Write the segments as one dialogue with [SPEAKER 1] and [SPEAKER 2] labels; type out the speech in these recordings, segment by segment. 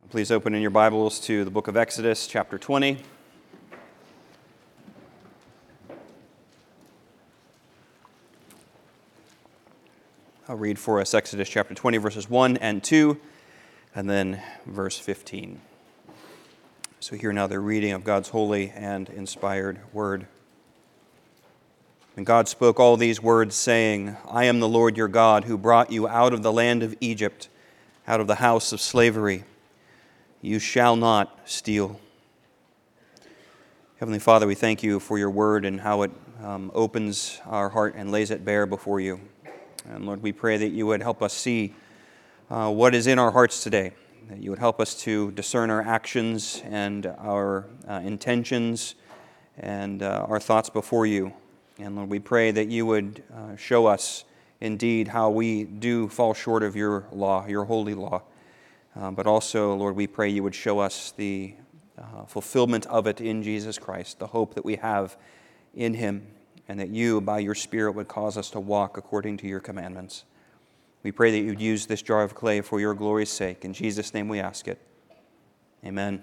[SPEAKER 1] Please open in your Bibles to the book of Exodus, chapter 20. I'll read for us Exodus chapter 20, verses 1 and 2, and then verse 15. So hear now the reading of God's holy and inspired word. And God spoke all these words, saying, I am the Lord your God, who brought you out of the land of Egypt, out of the house of slavery. You shall not steal. Heavenly Father, we thank you for your word and how it opens our heart and lays it bare before you. And Lord, we pray that you would help us see what is in our hearts today, that you would help us to discern our actions and our intentions and our thoughts before you. And Lord, we pray that you would show us indeed how we do fall short of your law, your holy law. But also, Lord, we pray you would show us the fulfillment of it in Jesus Christ, the hope that we have in him, and that you, by your Spirit, would cause us to walk according to your commandments. We pray that you'd use this jar of clay for your glory's sake. In Jesus' name we ask it. Amen.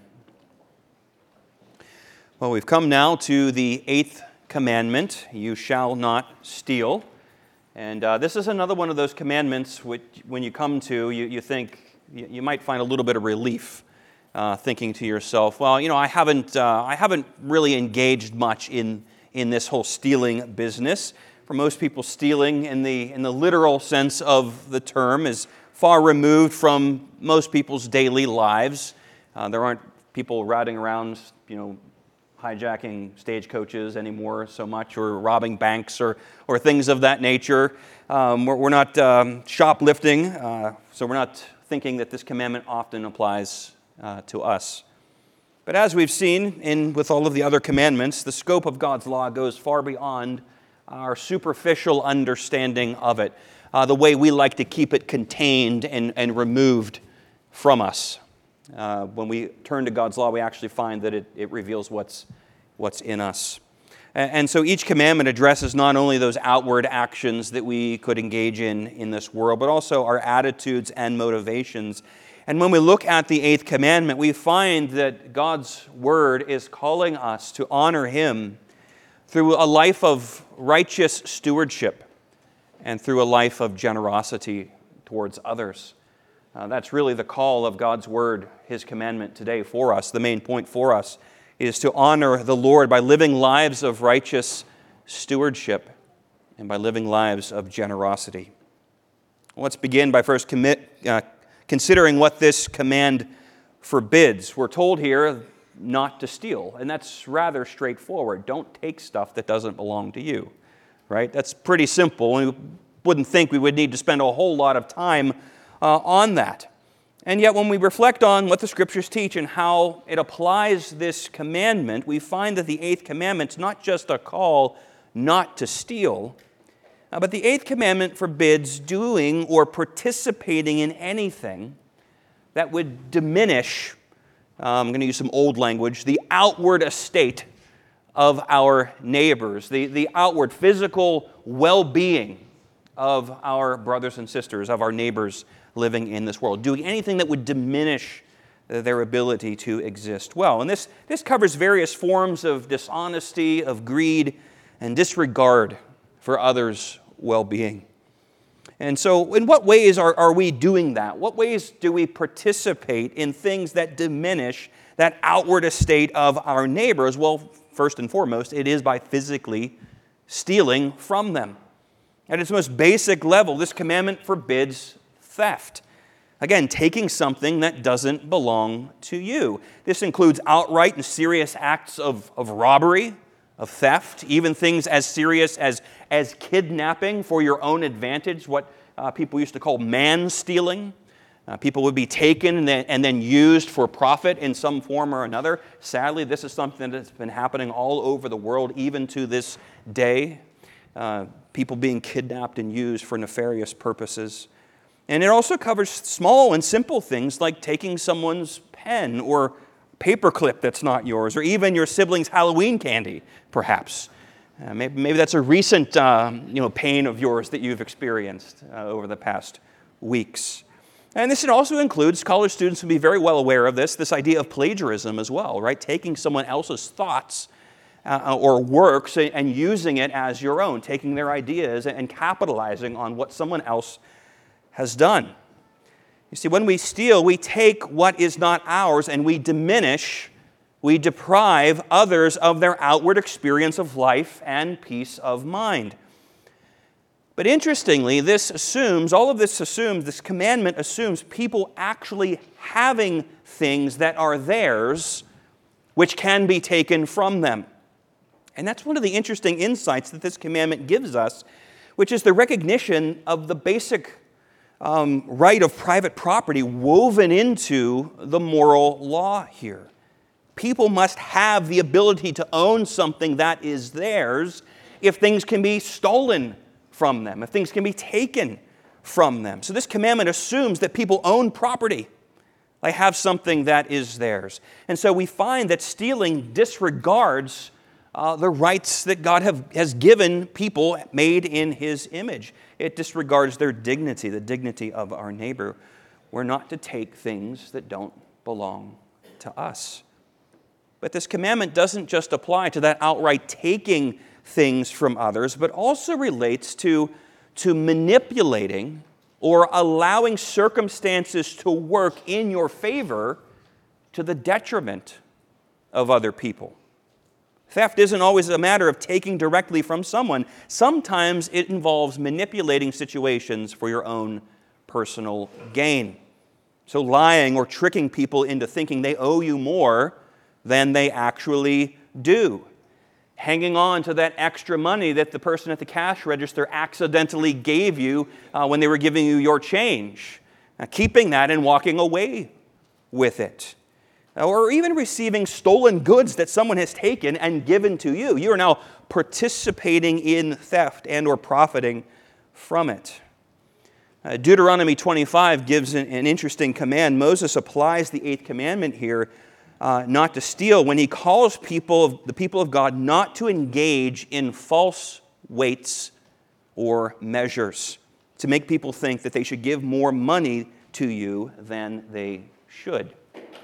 [SPEAKER 1] Well, we've come now to the 8th commandment, you shall not steal. And this is another one of those commandments which, when you come to, you think, you might find a little bit of relief thinking to yourself, well, you know, I haven't really engaged much in this whole stealing business. For most people, stealing in the literal sense of the term is far removed from most people's daily lives. There aren't people riding around, you know, hijacking stagecoaches anymore so much, or robbing banks or things of that nature. We're not shoplifting, so we're not thinking that this commandment often applies to us. But as we've seen with all of the other commandments, the scope of God's law goes far beyond our superficial understanding of it, the way we like to keep it contained and removed from us. When we turn to God's law, we actually find that it reveals what's in us. And so each commandment addresses not only those outward actions that we could engage in this world, but also our attitudes and motivations. And when we look at the 8th commandment, we find that God's word is calling us to honor him through a life of righteous stewardship and through a life of generosity towards others. That's really the call of God's word, his commandment today for us. The main point for us is to honor the Lord by living lives of righteous stewardship and by living lives of generosity. Let's begin by first considering what this command forbids. We're told here not to steal, and that's rather straightforward. Don't take stuff that doesn't belong to you, right? That's pretty simple, and we wouldn't think we would need to spend a whole lot of time on that. And yet when we reflect on what the Scriptures teach and how it applies this commandment, we find that the 8th commandment's not just a call not to steal, but the 8th commandment forbids doing or participating in anything that would diminish, I'm going to use some old language, the outward estate of our neighbors, the outward physical well-being of our brothers and sisters, of our neighbors living in this world, doing anything that would diminish their ability to exist well. And this covers various forms of dishonesty, of greed, and disregard for others' well-being. And so in what ways are we doing that? What ways do we participate in things that diminish that outward estate of our neighbors? Well, first and foremost, it is by physically stealing from them. At its most basic level, this commandment forbids theft. Again, taking something that doesn't belong to you. This includes outright and serious acts of robbery, of theft, even things as serious as kidnapping for your own advantage, what people used to call man-stealing. People would be taken and then used for profit in some form or another. Sadly, this is something that's been happening all over the world, even to this day. People being kidnapped and used for nefarious purposes. And it also covers small and simple things like taking someone's pen or paperclip that's not yours, or even your sibling's Halloween candy, perhaps. Maybe that's a recent pain of yours that you've experienced over the past weeks. And this also includes, college students will be very well aware of this idea of plagiarism as well, right? Taking someone else's thoughts or works and using it as your own, taking their ideas and capitalizing on what someone else has done. You see, when we steal, we take what is not ours and we diminish, we deprive others of their outward experience of life and peace of mind. But interestingly, this commandment assumes people actually having things that are theirs, which can be taken from them. And that's one of the interesting insights that this commandment gives us, which is the recognition of the basic right of private property woven into the moral law here. People must have the ability to own something that is theirs if things can be stolen from them, if things can be taken from them. So this commandment assumes that people own property. They have something that is theirs. And so we find that stealing disregards the rights that God has given people made in His image. It disregards their dignity, the dignity of our neighbor. We're not to take things that don't belong to us. But this commandment doesn't just apply to that outright taking things from others, but also relates to manipulating or allowing circumstances to work in your favor to the detriment of other people. Theft isn't always a matter of taking directly from someone. Sometimes it involves manipulating situations for your own personal gain. So lying or tricking people into thinking they owe you more than they actually do. Hanging on to that extra money that the person at the cash register accidentally gave you when they were giving you your change. Keeping that and walking away with it. Or even receiving stolen goods that someone has taken and given to you. You are now participating in theft and or profiting from it. Deuteronomy 25 gives an interesting command. Moses applies the 8th commandment here, not to steal, when he calls the people of God not to engage in false weights or measures, to make people think that they should give more money to you than they should.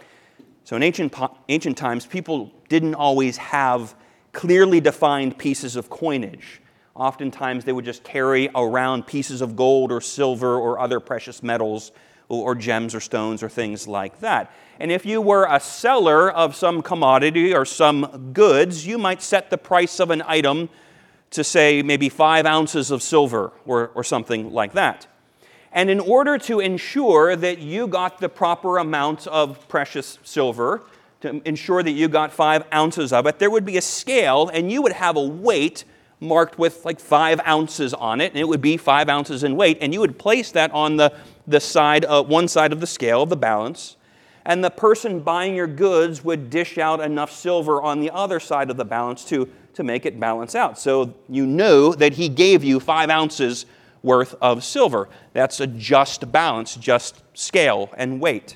[SPEAKER 1] So in ancient times, people didn't always have clearly defined pieces of coinage. Oftentimes, they would just carry around pieces of gold or silver or other precious metals or gems or stones or things like that. And if you were a seller of some commodity or some goods, you might set the price of an item to, say, maybe 5 ounces of silver or something like that. And in order to ensure that you got the proper amount of precious silver, to ensure that you got 5 ounces of it, there would be a scale, and you would have a weight marked with like 5 ounces on it, and it would be 5 ounces in weight, and you would place that on the side, one side of the scale, the balance, and the person buying your goods would dish out enough silver on the other side of the balance to make it balance out. So you know that he gave you 5 ounces worth of silver. That's a just balance, just scale and weight.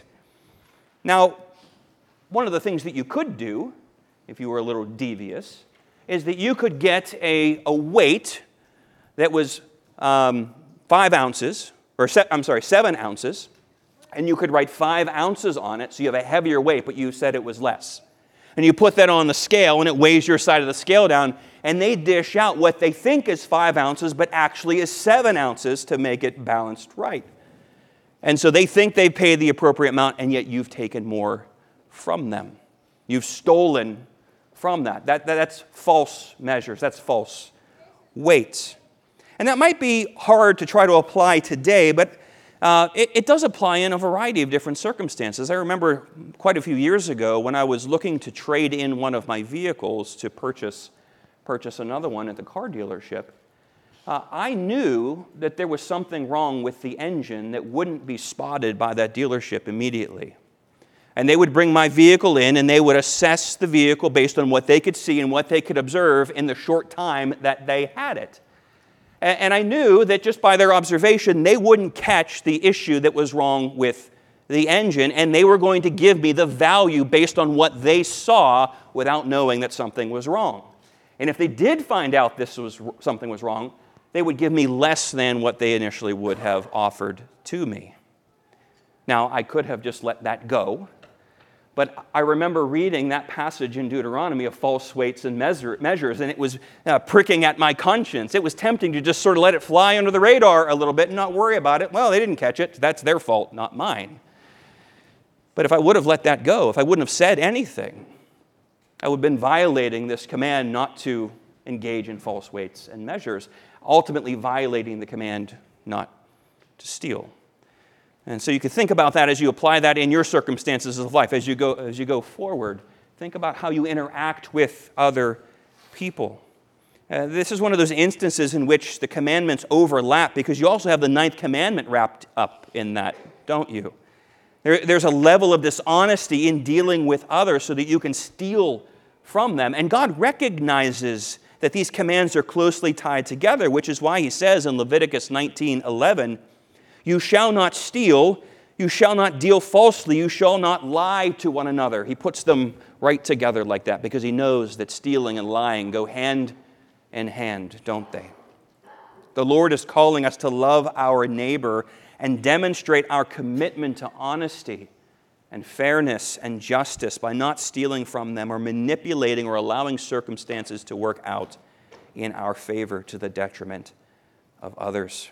[SPEAKER 1] Now, one of the things that you could do, if you were a little devious, is that you could get a weight that was 5 ounces, or 7 ounces, and you could write 5 ounces on it, so you have a heavier weight, but you said it was less. And you put that on the scale, and it weighs your side of the scale down, and they dish out what they think is 5 ounces, but actually is 7 ounces to make it balanced right. And so they think they've paid the appropriate amount, and yet you've taken more from them. You've stolen from that. That's false measures. That's false weights. And that might be hard to try to apply today, but it does apply in a variety of different circumstances. I remember quite a few years ago when I was looking to trade in one of my vehicles to purchase another one at the car dealership. I knew that there was something wrong with the engine that wouldn't be spotted by that dealership immediately. And they would bring my vehicle in and they would assess the vehicle based on what they could see and what they could observe in the short time that they had it. And I knew that just by their observation, they wouldn't catch the issue that was wrong with the engine, and they were going to give me the value based on what they saw without knowing that something was wrong. And if they did find out something was wrong, they would give me less than what they initially would have offered to me. Now, I could have just let that go, but I remember reading that passage in Deuteronomy of false weights and measures, and it was pricking at my conscience. It was tempting to just sort of let it fly under the radar a little bit and not worry about it. Well, they didn't catch it. That's their fault, not mine. But if I would have let that go, if I wouldn't have said anything, I would have been violating this command not to engage in false weights and measures, ultimately violating the command not to steal. And so you can think about that as you apply that in your circumstances of life. As you go forward, think about how you interact with other people. This is one of those instances in which the commandments overlap, because you also have the ninth commandment wrapped up in that, don't you? There's a level of dishonesty in dealing with others so that you can steal from them. And God recognizes that these commands are closely tied together, which is why he says in Leviticus 19:11, "You shall not steal, you shall not deal falsely, you shall not lie to one another." He puts them right together like that because he knows that stealing and lying go hand in hand, don't they? The Lord is calling us to love our neighbor and demonstrate our commitment to honesty and fairness and justice by not stealing from them or manipulating or allowing circumstances to work out in our favor to the detriment of others.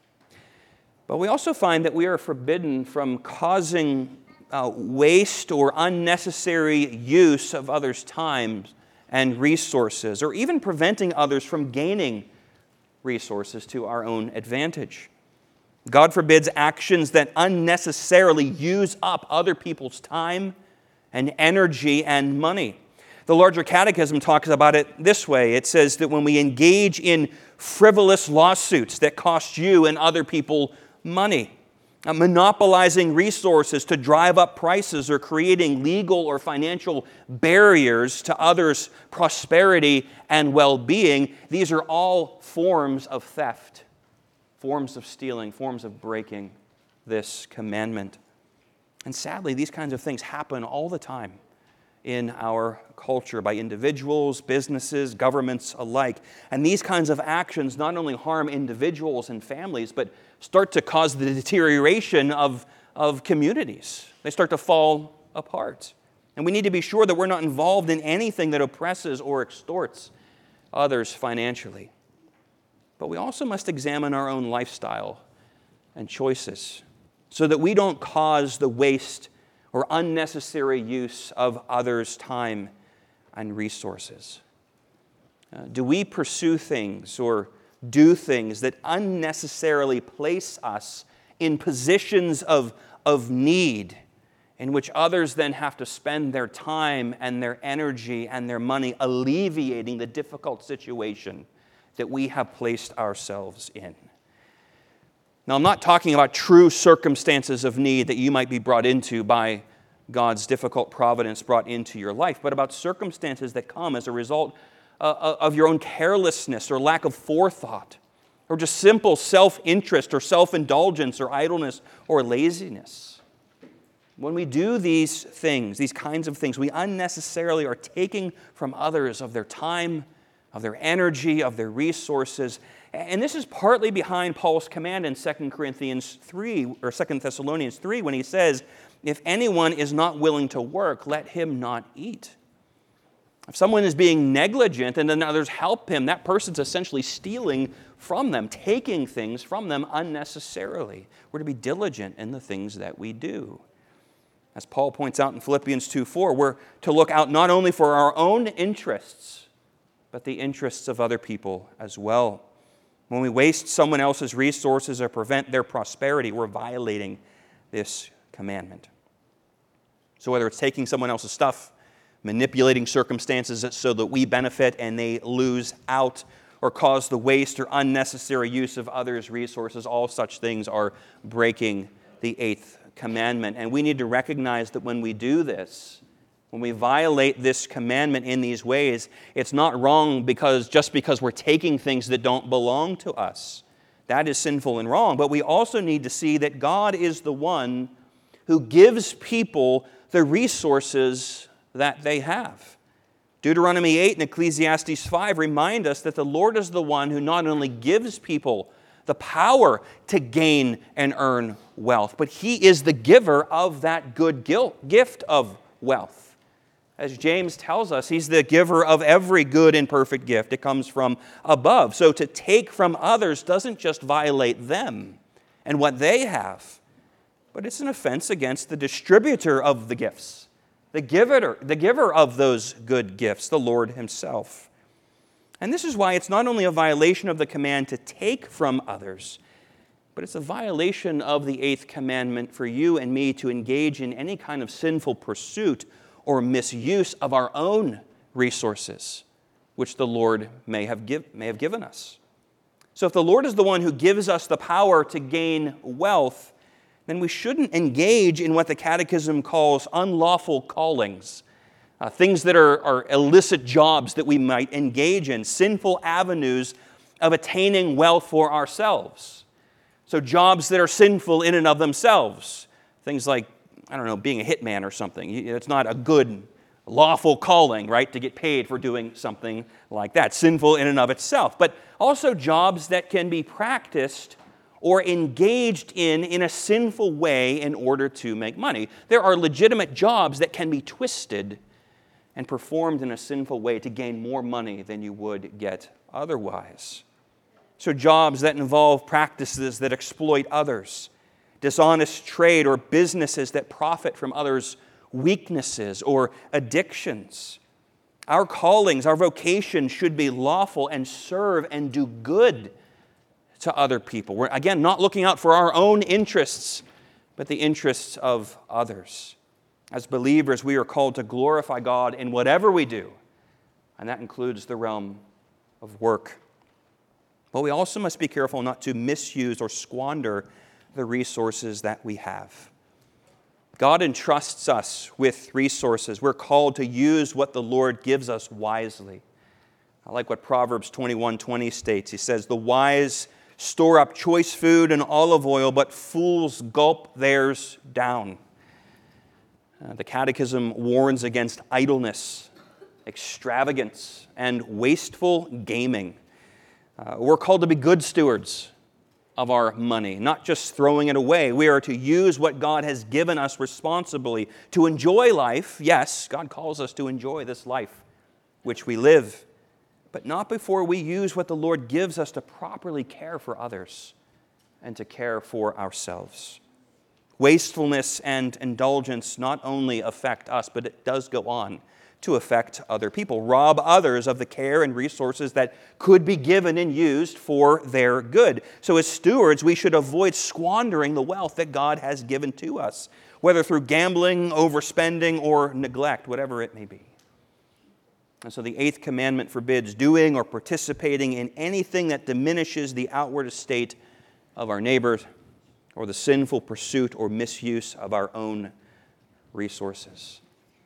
[SPEAKER 1] But we also find that we are forbidden from causing waste or unnecessary use of others' time and resources, or even preventing others from gaining resources to our own advantage. God forbids actions that unnecessarily use up other people's time and energy and money. The larger catechism talks about it this way. It says that when we engage in frivolous lawsuits that cost you and other people money, monopolizing resources to drive up prices or creating legal or financial barriers to others' prosperity and well-being, these are all forms of theft, forms of stealing, forms of breaking this commandment. And sadly, these kinds of things happen all the time in our culture by individuals, businesses, governments alike. And these kinds of actions not only harm individuals and families, but start to cause the deterioration of communities. They start to fall apart. And we need to be sure that we're not involved in anything that oppresses or extorts others financially. But we also must examine our own lifestyle and choices so that we don't cause the waste or unnecessary use of others' time and resources. Do we pursue things or do things that unnecessarily place us in positions of need in which others then have to spend their time and their energy and their money alleviating the difficult situation that we have placed ourselves in? Now, I'm not talking about true circumstances of need that you might be brought into by God's difficult providence brought into your life, but about circumstances that come as a result of your own carelessness or lack of forethought, or just simple self-interest or self-indulgence or idleness or laziness. When we do these things, these kinds of things, we unnecessarily are taking from others of their time, of their energy, of their resources. And this is partly behind Paul's command in 2 Corinthians 3 or 2 Thessalonians 3 when he says, "If anyone is not willing to work, let him not eat." If someone is being negligent and then others help him, that person's essentially stealing from them, taking things from them unnecessarily. We're to be diligent in the things that we do. As Paul points out in Philippians 2:4, we're to look out not only for our own interests, but the interests of other people as well. When we waste someone else's resources or prevent their prosperity, we're violating this commandment. So whether it's taking someone else's stuff, manipulating circumstances so that we benefit and they lose out, or cause the waste or unnecessary use of others' resources, all such things are breaking the eighth commandment. And we need to recognize that when we do this, when we violate this commandment in these ways, it's not wrong just because we're taking things that don't belong to us. That is sinful and wrong. But we also need to see that God is the one who gives people the resources that they have. Deuteronomy 8 and Ecclesiastes 5 remind us that the Lord is the one who not only gives people the power to gain and earn wealth, but He is the giver of that good gift of wealth. As James tells us, He's the giver of every good and perfect gift. It comes from above. So to take from others doesn't just violate them and what they have, but it's an offense against the distributor of the gifts, the giver of those good gifts, the Lord Himself. And this is why it's not only a violation of the command to take from others, but it's a violation of the eighth commandment for you and me to engage in any kind of sinful pursuit or misuse of our own resources, which the Lord may have given us. So if the Lord is the one who gives us the power to gain wealth, then we shouldn't engage in what the Catechism calls unlawful callings, things that are illicit jobs that we might engage in, sinful avenues of attaining wealth for ourselves. So jobs that are sinful in and of themselves, things like, being a hitman or something. It's not a good, lawful calling, right, to get paid for doing something like that, sinful in and of itself. But also jobs that can be practiced or engaged in a sinful way in order to make money. There are legitimate jobs that can be twisted and performed in a sinful way to gain more money than you would get otherwise. So jobs that involve practices that exploit others, dishonest trade or businesses that profit from others' weaknesses or addictions. Our callings, our vocation should be lawful and serve and do good to other people. We're, again, not looking out for our own interests, but the interests of others. As believers, we are called to glorify God in whatever we do, and that includes the realm of work. But we also must be careful not to misuse or squander the resources that we have. God entrusts us with resources. We're called to use what the Lord gives us wisely. I like what Proverbs 21:20 states. He says, "The wise store up choice food and olive oil, but fools gulp theirs down." The Catechism warns against idleness, extravagance, and wasteful gaming. We're called to be good stewards of our money, not just throwing it away. We are to use what God has given us responsibly to enjoy life. Yes, God calls us to enjoy this life which we live, but not before we use what the Lord gives us to properly care for others and to care for ourselves. Wastefulness and indulgence not only affect us, but it does go on to affect other people, rob others of the care and resources that could be given and used for their good. So as stewards, we should avoid squandering the wealth that God has given to us, whether through gambling, overspending, or neglect, whatever it may be. And so the eighth commandment forbids doing or participating in anything that diminishes the outward estate of our neighbors or the sinful pursuit or misuse of our own resources.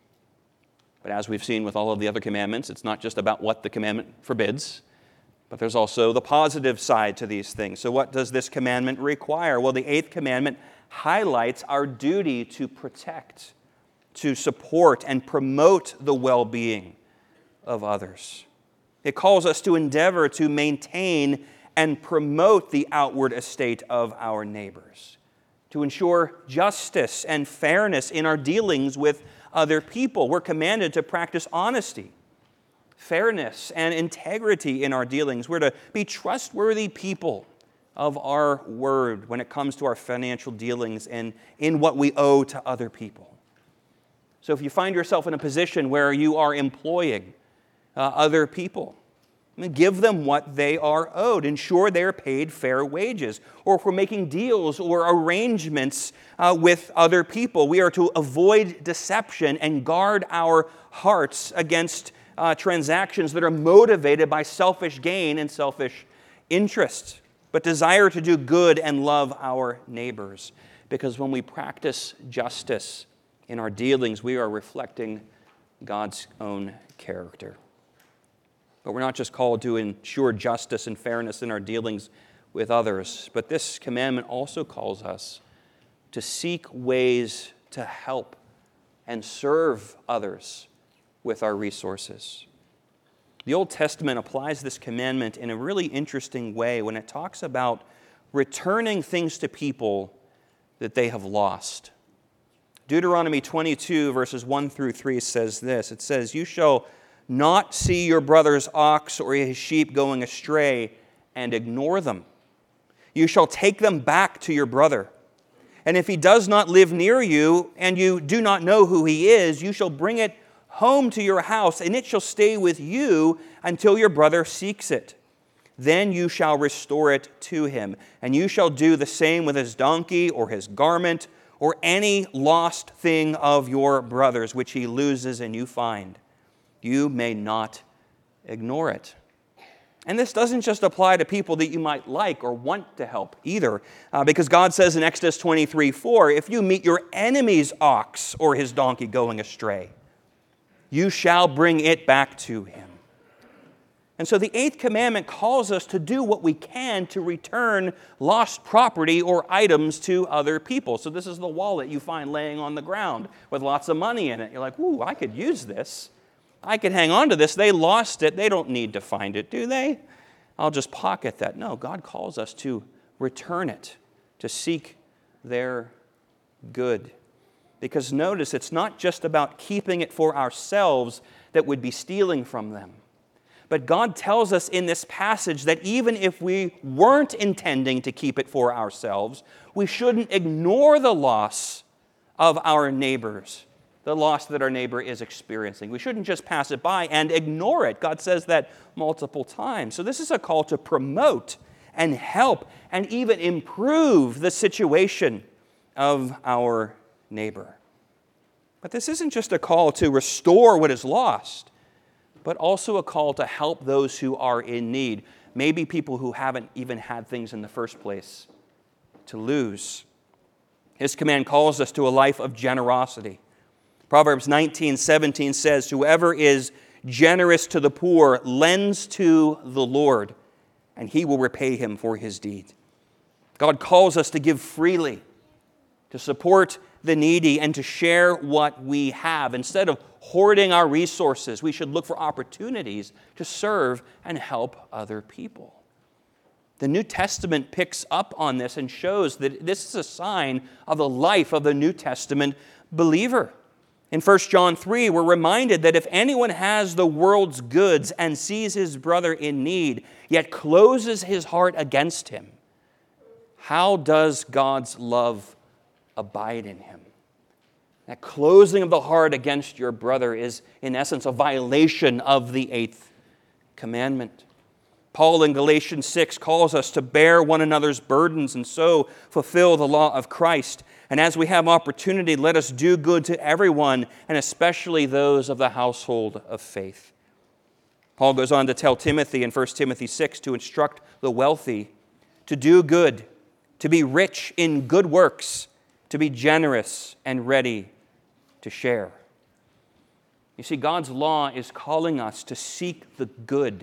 [SPEAKER 1] But as we've seen with all of the other commandments, it's not just about what the commandment forbids, but there's also the positive side to these things. So what does this commandment require? Well, the eighth commandment highlights our duty to protect, to support, and promote the well-being of others. It calls us to endeavor to maintain and promote the outward estate of our neighbors, to ensure justice and fairness in our dealings with other people. We're commanded to practice honesty, fairness, and integrity in our dealings. We're to be trustworthy people of our word when it comes to our financial dealings and in what we owe to other people. So if you find yourself in a position where you are employing other people, give them what they are owed. Ensure they are paid fair wages. Or if we're making deals or arrangements with other people, we are to avoid deception and guard our hearts against transactions that are motivated by selfish gain and selfish interest, but desire to do good and love our neighbors. Because when we practice justice in our dealings, we are reflecting God's own character. But we're not just called to ensure justice and fairness in our dealings with others, but this commandment also calls us to seek ways to help and serve others with our resources. The Old Testament applies this commandment in a really interesting way when it talks about returning things to people that they have lost. Deuteronomy 22, verses 1 through 3 says this. It says, "You shall not see your brother's ox or his sheep going astray and ignore them. You shall take them back to your brother. And if he does not live near you, and you do not know who he is, you shall bring it home to your house, and it shall stay with you until your brother seeks it. Then you shall restore it to him, and you shall do the same with his donkey or his garment or any lost thing of your brother's which he loses and you find. You may not ignore it." And this doesn't just apply to people that you might like or want to help either, because God says in Exodus 23:4, "If you meet your enemy's ox or his donkey going astray, you shall bring it back to him." And so the eighth commandment calls us to do what we can to return lost property or items to other people. So this is the wallet you find laying on the ground with lots of money in it. You're like, "Ooh, I could use this. I could hang on to this. They lost it. They don't need to find it, do they? I'll just pocket that." No, God calls us to return it, to seek their good. Because notice, it's not just about keeping it for ourselves that would be stealing from them. But God tells us in this passage that even if we weren't intending to keep it for ourselves, we shouldn't ignore the loss of our neighbors, the loss that our neighbor is experiencing. We shouldn't just pass it by and ignore it. God says that multiple times. So this is a call to promote and help and even improve the situation of our neighbor. But this isn't just a call to restore what is lost, but also a call to help those who are in need, maybe people who haven't even had things in the first place to lose. His command calls us to a life of generosity. Proverbs 19:17 says, "Whoever is generous to the poor lends to the Lord, and he will repay him for his deed." God calls us to give freely, to support the needy, and to share what we have. Instead of hoarding our resources, we should look for opportunities to serve and help other people. The New Testament picks up on this and shows that this is a sign of the life of the New Testament believer. In 1 John 3, we're reminded that if anyone has the world's goods and sees his brother in need, yet closes his heart against him, how does God's love abide in him? That closing of the heart against your brother is, in essence, a violation of the eighth commandment. Paul in Galatians 6 calls us to bear one another's burdens and so fulfill the law of Christ. And as we have opportunity, let us do good to everyone, and especially those of the household of faith. Paul goes on to tell Timothy in 1 Timothy 6 to instruct the wealthy to do good, to be rich in good works, to be generous and ready to share. You see, God's law is calling us to seek the good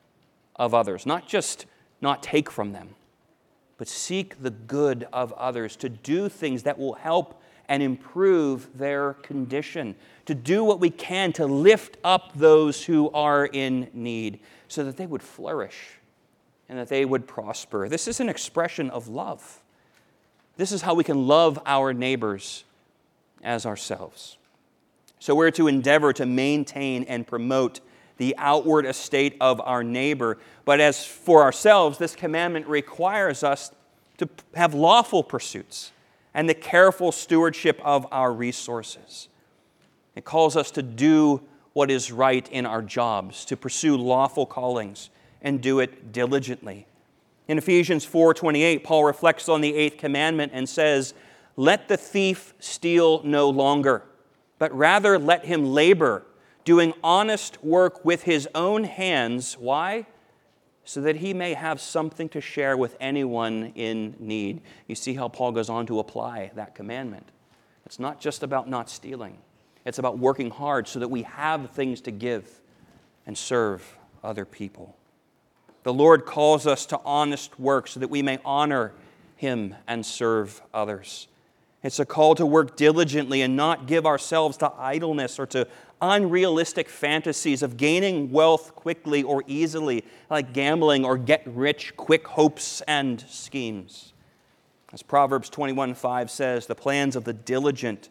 [SPEAKER 1] of others, not just not take from them, but seek the good of others, to do things that will help and improve their condition, to do what we can to lift up those who are in need so that they would flourish and that they would prosper. This is an expression of love. This is how we can love our neighbors as ourselves. So we're to endeavor to maintain and promote the outward estate of our neighbor. But as for ourselves, this commandment requires us to have lawful pursuits and the careful stewardship of our resources. It calls us to do what is right in our jobs, to pursue lawful callings and do it diligently. In Ephesians 4:28, Paul reflects on the eighth commandment and says, "Let the thief steal no longer, but rather let him labor, doing honest work with his own hands." Why? So that he may have something to share with anyone in need. You see how Paul goes on to apply that commandment. It's not just about not stealing. It's about working hard so that we have things to give and serve other people. The Lord calls us to honest work so that we may honor him and serve others. It's a call to work diligently and not give ourselves to idleness or to unrealistic fantasies of gaining wealth quickly or easily, like gambling or get-rich-quick hopes and schemes. As Proverbs 21:5 says, the plans of the diligent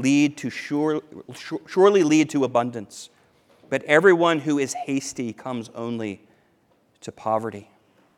[SPEAKER 1] surely lead to abundance, but everyone who is hasty comes only to poverty.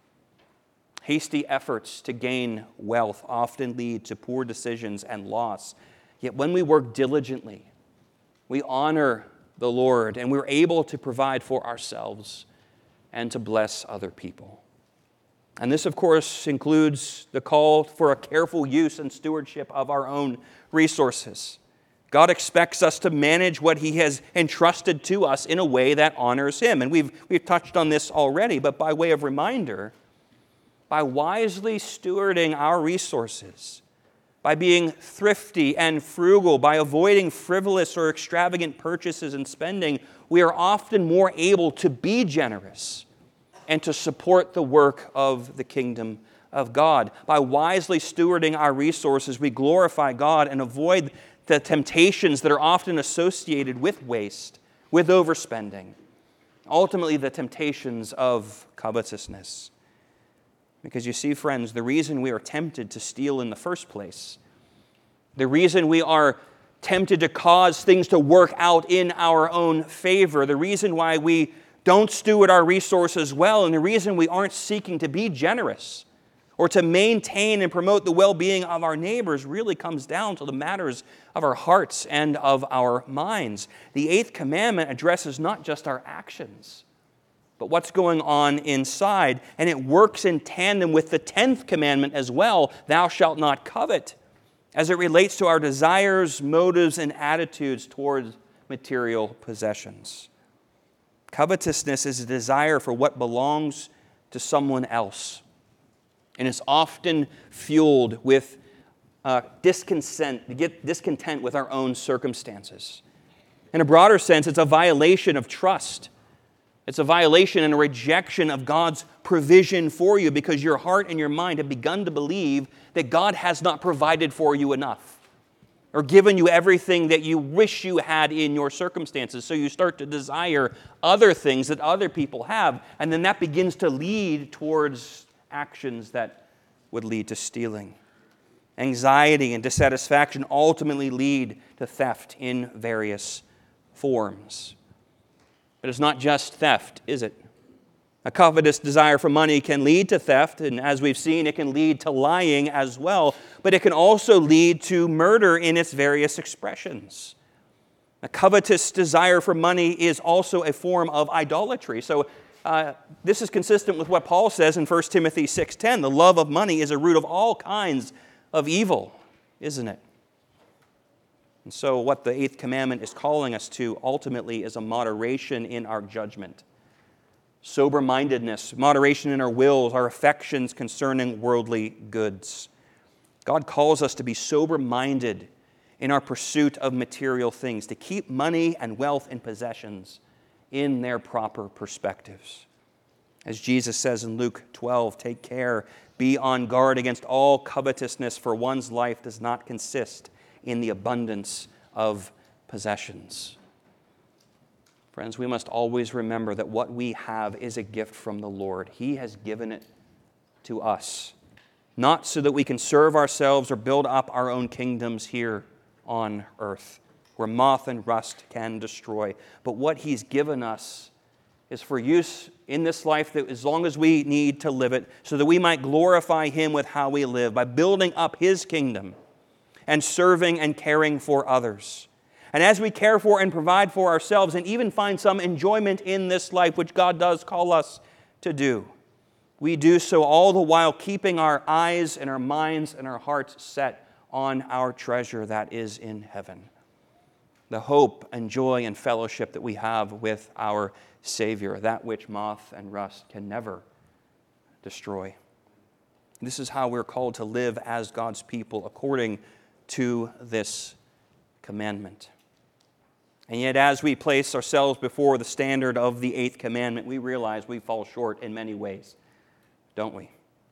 [SPEAKER 1] Hasty efforts to gain wealth often lead to poor decisions and loss. Yet when we work diligently, we honor the Lord and we're able to provide for ourselves and to bless other people. And this, of course, includes the call for a careful use and stewardship of our own resources. God expects us to manage what He has entrusted to us in a way that honors Him. And we've touched on this already, but by way of reminder, by wisely stewarding our resources, by being thrifty and frugal, by avoiding frivolous or extravagant purchases and spending, we are often more able to be generous and to support the work of the kingdom of God. By wisely stewarding our resources, we glorify God and avoid the temptations that are often associated with waste, with overspending, ultimately the temptations of covetousness. Because you see, friends, the reason we are tempted to steal in the first place, the reason we are tempted to cause things to work out in our own favor, the reason why we don't steward our resources well, and the reason we aren't seeking to be generous or to maintain and promote the well-being of our neighbors really comes down to the matters of our hearts and of our minds. The eighth commandment addresses not just our actions, but what's going on inside. And it works in tandem with the 10th commandment as well, thou shalt not covet, as it relates to our desires, motives, and attitudes towards material possessions. Covetousness is a desire for what belongs to someone else. And it's often fueled with discontent with our own circumstances. In a broader sense, it's a violation of trust. It's a violation and a rejection of God's provision for you because your heart and your mind have begun to believe that God has not provided for you enough or given you everything that you wish you had in your circumstances. So you start to desire other things that other people have, and then that begins to lead towards actions that would lead to stealing. Anxiety and dissatisfaction ultimately lead to theft in various forms. But it's not just theft, is it? A covetous desire for money can lead to theft, and as we've seen, it can lead to lying as well, but it can also lead to murder in its various expressions. A covetous desire for money is also a form of idolatry. So this is consistent with what Paul says in 1 Timothy 6:10. The love of money is a root of all kinds of evil, isn't it? And so what the eighth commandment is calling us to ultimately is a moderation in our judgment. Sober-mindedness, moderation in our wills, our affections concerning worldly goods. God calls us to be sober-minded in our pursuit of material things, to keep money and wealth and possessions in their proper perspectives. As Jesus says in Luke 12, take care, be on guard against all covetousness, for one's life does not consist in the abundance of possessions. Friends, we must always remember that what we have is a gift from the Lord. He has given it to us, not so that we can serve ourselves or build up our own kingdoms here on earth, where moth and rust can destroy. But what He's given us is for use in this life, that as long as we need to live it, so that we might glorify Him with how we live, by building up His kingdom and serving and caring for others. And as we care for and provide for ourselves and even find some enjoyment in this life, which God does call us to do, we do so all the while keeping our eyes and our minds and our hearts set on our treasure that is in heaven. The hope and joy and fellowship that we have with our Savior, that which moth and rust can never destroy. This is how we're called to live as God's people according to this commandment. And yet, as we place ourselves before the standard of the eighth commandment, we realize we fall short in many ways, don't we?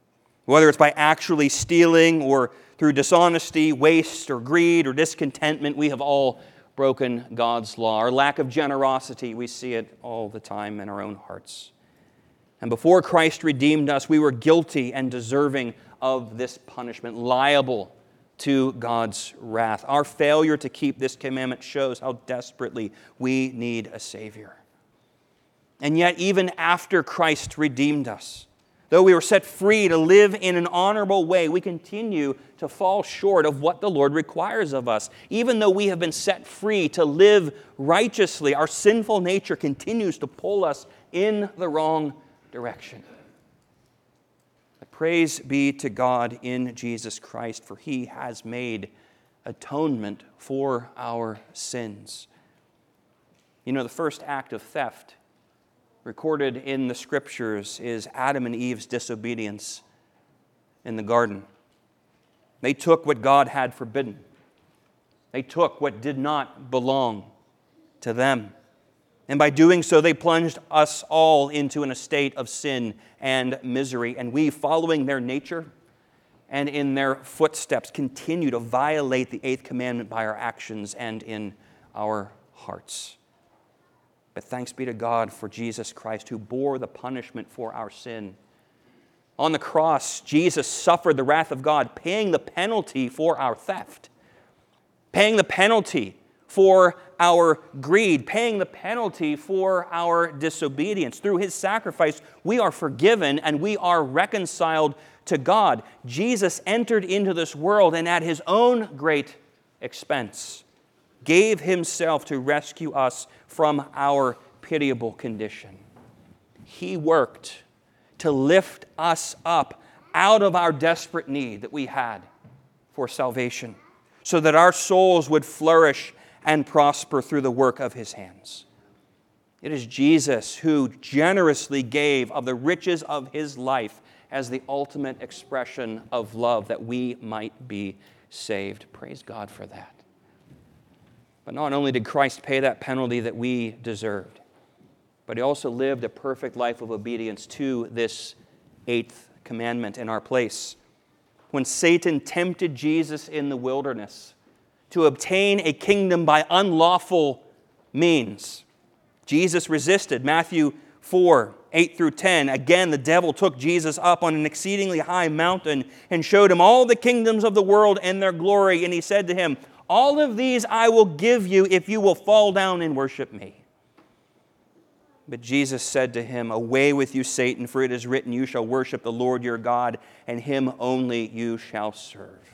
[SPEAKER 1] Whether it's by actually stealing or through dishonesty, waste, or greed, or discontentment, we have all broken God's law. Our lack of generosity, we see it all the time in our own hearts. And before Christ redeemed us, we were guilty and deserving of this punishment, liable to God's wrath. Our failure to keep this commandment shows how desperately we need a Savior. And yet, even after Christ redeemed us, though we were set free to live in an honorable way, we continue to fall short of what the Lord requires of us. Even though we have been set free to live righteously, our sinful nature continues to pull us in the wrong direction. But praise be to God in Jesus Christ, for He has made atonement for our sins. You know, the first act of theft recorded in the Scriptures is Adam and Eve's disobedience in the garden. They took what God had forbidden. They took what did not belong to them. And by doing so, they plunged us all into an estate of sin and misery. And we, following their nature and in their footsteps, continue to violate the eighth commandment by our actions and in our hearts. But thanks be to God for Jesus Christ, who bore the punishment for our sin. On the cross, Jesus suffered the wrath of God, paying the penalty for our theft, paying the penalty for our greed, paying the penalty for our disobedience. Through His sacrifice, we are forgiven and we are reconciled to God. Jesus entered into this world and at His own great expense gave Himself to rescue us from our pitiable condition. He worked to lift us up out of our desperate need that we had for salvation, so that our souls would flourish and prosper through the work of His hands. It is Jesus who generously gave of the riches of His life as the ultimate expression of love that we might be saved. Praise God for that. But not only did Christ pay that penalty that we deserved, but He also lived a perfect life of obedience to this eighth commandment in our place. When Satan tempted Jesus in the wilderness to obtain a kingdom by unlawful means, Jesus resisted. Matthew 4, 8 through 10. Again, the devil took Jesus up on an exceedingly high mountain and showed Him all the kingdoms of the world and their glory. And He said to Him, "All of these I will give you if you will fall down and worship me." But Jesus said to him, "Away with you, Satan, for it is written, you shall worship the Lord your God, and Him only you shall serve."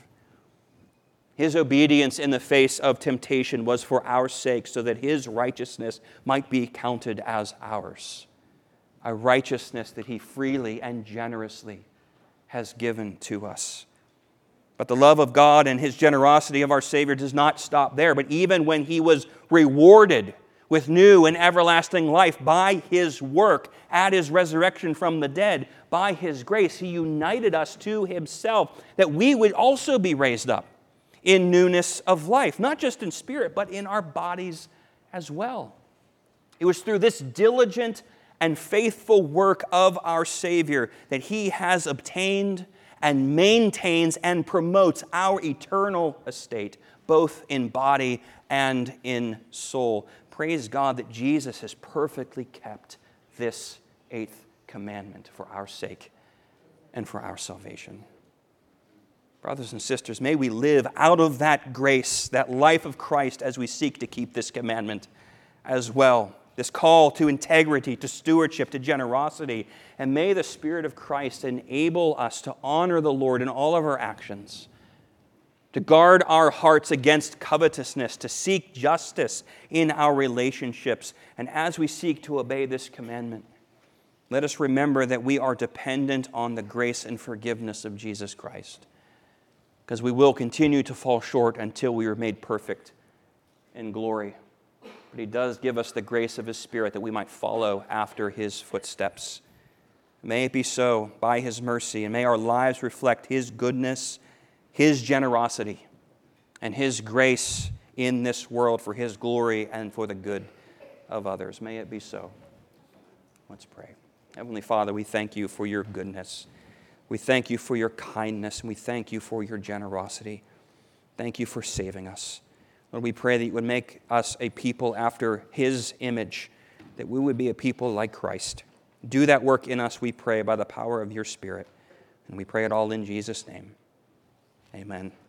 [SPEAKER 1] His obedience in the face of temptation was for our sake, so that His righteousness might be counted as ours. A righteousness that He freely and generously has given to us. But the love of God and His generosity of our Savior does not stop there. But even when He was rewarded with new and everlasting life by His work at His resurrection from the dead, by His grace, He united us to Himself, that we would also be raised up in newness of life, not just in spirit, but in our bodies as well. It was through this diligent and faithful work of our Savior that He has obtained and maintains and promotes our eternal estate, both in body and in soul. Praise God that Jesus has perfectly kept this eighth commandment for our sake and for our salvation. Brothers and sisters, may we live out of that grace, that life of Christ, as we seek to keep this commandment as well. This call to integrity, to stewardship, to generosity. And may the Spirit of Christ enable us to honor the Lord in all of our actions, to guard our hearts against covetousness, to seek justice in our relationships. And as we seek to obey this commandment, let us remember that we are dependent on the grace and forgiveness of Jesus Christ, because we will continue to fall short until we are made perfect in glory. But He does give us the grace of His Spirit that we might follow after His footsteps. May it be so by His mercy, and may our lives reflect His goodness, His generosity, and His grace in this world for His glory and for the good of others. May it be so. Let's pray. Heavenly Father, we thank You for Your goodness. We thank you for your kindness, and we thank you for your generosity. Thank you for saving us. Lord, we pray that you would make us a people after his image, that we would be a people like Christ. Do that work in us, we pray, by the power of your Spirit. And we pray it all in Jesus' name. Amen.